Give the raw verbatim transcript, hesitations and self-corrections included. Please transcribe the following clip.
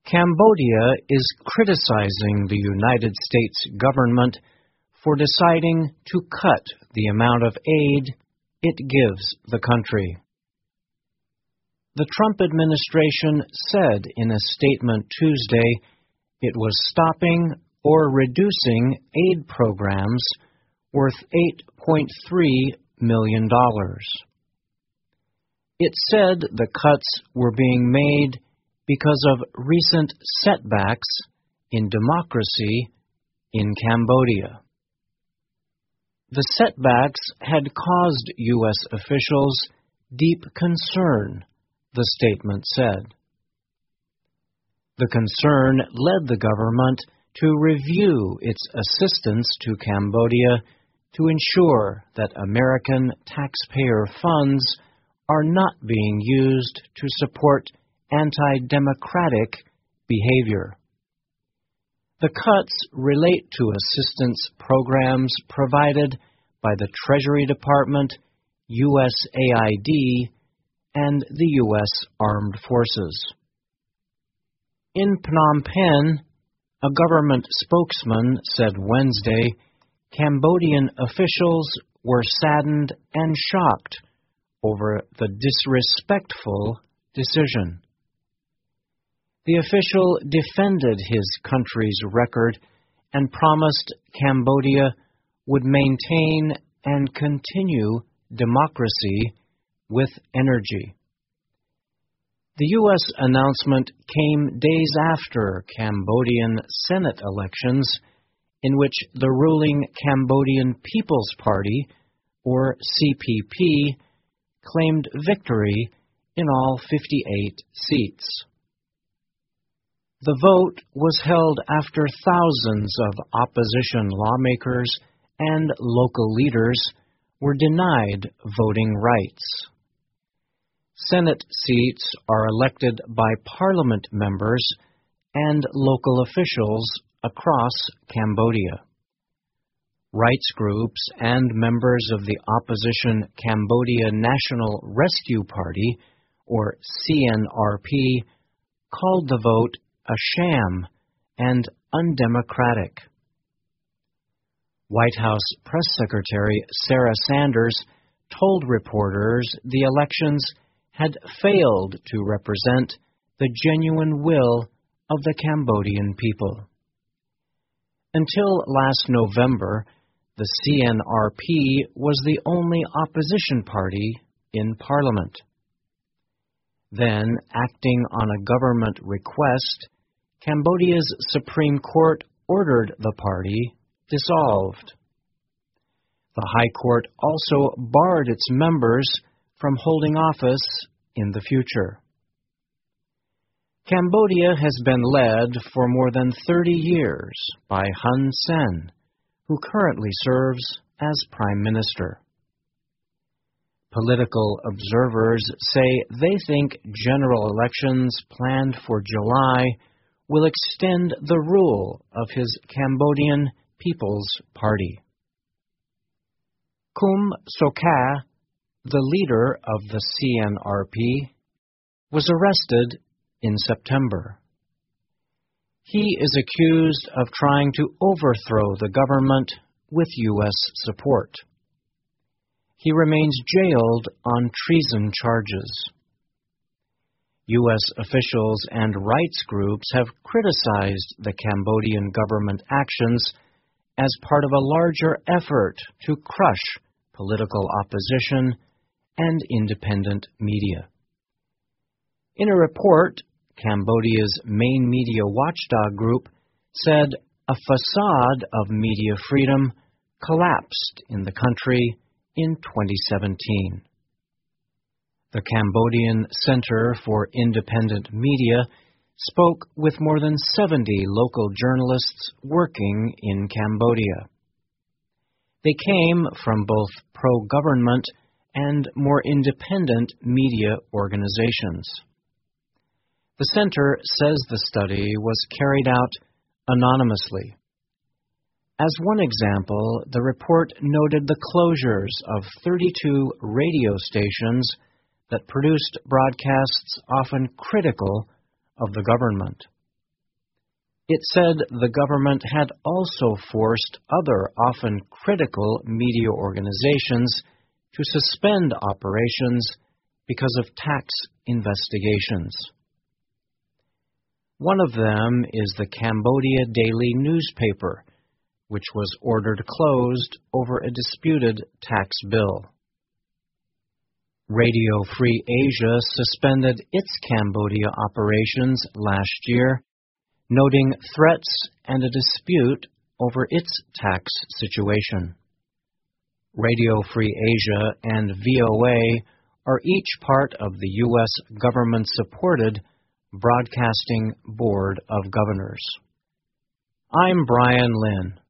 Cambodia is criticizing the United States government for deciding to cut the amount of aid it gives the country. The Trump administration said in a statement Tuesday it was stopping or reducing aid programs worth eight point three million dollars. It said the cuts were being made because of recent setbacks in democracy in Cambodia. The setbacks had caused U S officials deep concern, the statement said. The concern led the government to review its assistance to Cambodia to ensure that American taxpayer funds are not being used to support anti-democratic behavior. The cuts relate to assistance programs provided by the Treasury Department, U S A I D, and the U S Armed Forces. In Phnom Penh, a government spokesman said Wednesday Cambodian officials were saddened and shocked over the disrespectful decision. The official defended his country's record and promised Cambodia would maintain and continue democracy with energy. The U S announcement came days after Cambodian Senate elections, in which the ruling Cambodian People's Party, or C P P, claimed victory in all fifty-eight seats. The vote was held after thousands of opposition lawmakers and local leaders were denied voting rights. Senate seats are elected by parliament members and local officials across Cambodia. Rights groups and members of the opposition Cambodia National Rescue Party, or C N R P, called the vote a sham and undemocratic. White House Press Secretary Sarah Sanders told reporters the elections had failed to represent the genuine will of the Cambodian people. Until last November, the C N R P was the only opposition party in Parliament. Then, acting on a government request, Cambodia's Supreme Court ordered the party dissolved. The High Court also barred its members from holding office in the future. Cambodia has been led for more than thirty years by Hun Sen, who currently serves as Prime Minister. Political observers say they think general elections planned for July will extend the rule of his Cambodian People's Party. Kum Sokha, the leader of the C N R P, was arrested in September. He is accused of trying to overthrow the government with U S support. He remains jailed on treason charges. U S officials and rights groups have criticized the Cambodian government actions as part of a larger effort to crush political opposition and independent media. In a report, Cambodia's main media watchdog group said a facade of media freedom collapsed in the country in twenty seventeen. The Cambodian Center for Independent Media spoke with more than seventy local journalists working in Cambodia. They came from both pro-government and more independent media organizations. The center says the study was carried out anonymously. As one example, the report noted the closures of thirty-two radio stations that produced broadcasts often critical of the government. It said the government had also forced other often critical media organizations to suspend operations because of tax investigations. One of them is the Cambodia Daily newspaper, which was ordered closed over a disputed tax bill. Radio Free Asia suspended its Cambodia operations last year, noting threats and a dispute over its tax situation. Radio Free Asia and V O A are each part of the U S government-supported Broadcasting Board of Governors. I'm Brian Lynn.